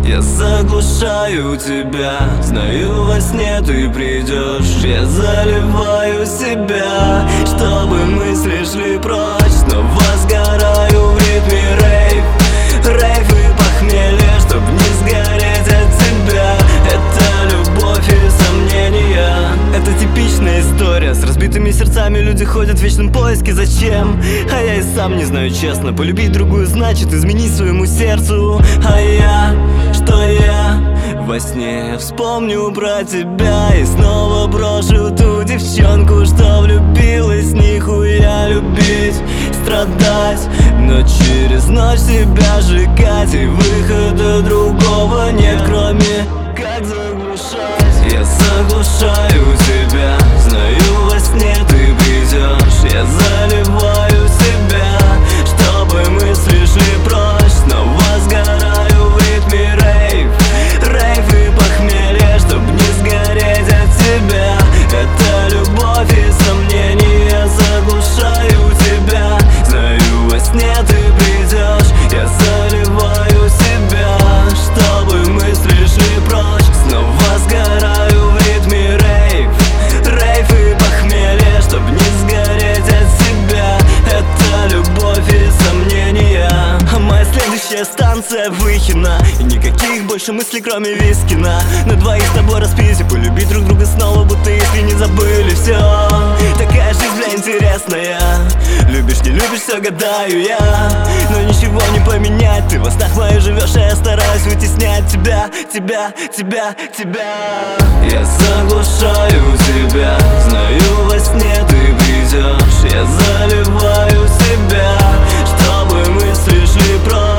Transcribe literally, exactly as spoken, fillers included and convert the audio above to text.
Я заглушаю тебя, знаю, во сне ты придешь. Я заливаю себя, чтобы мысли шли прочь. Снова сгораю в ритме рейв, рейв и похмелье, чтоб не сгореть от тебя. Это любовь и сомнения. Это типичная история, с разбитыми сердцами люди ходят в вечном поиске. Зачем? А я и сам не знаю честно. Полюбить другую значит изменить своему сердцу. А я, что я во сне вспомню про тебя и снова брошу ту девчонку, что влюбилась. Нихуя любить, страдать, но через ночь себя сжигать. И выхода другого нет, кроме как заглушать. Я заглушаю тебя, знаю, во сне ты придешь. Я заливаю себя, чтобы мысли шли прочь. Снова сгораю в ритме рейв, рейв и похмелье, чтоб не сгореть от тебя. Это любовь и сомнения. Я заглушаю тебя, знаю, во сне ты придешь. Я заливаю себя, чтобы мысли шли прочь. Снова сгораю в ритме рейв, рейв и похмелье, чтоб не сгореть от себя. Это любовь и сомнения. А моя следующая станция Выхино, и никаких больше мыслей, кроме Вискина. На двоих с тобой распить и полюбить друг друга снова, будто если не забыли все. Такая жизнь, бля, интересная. Любишь, не любишь, все гадаю я, но ничего не поменять. Ты во снах моих живешь, а я стараюсь вытеснять тебя, тебя, тебя, тебя. Я заглушаю тебя, знаю, во сне ты придешь. Я заливаю себя, чтобы мысли шли прочь.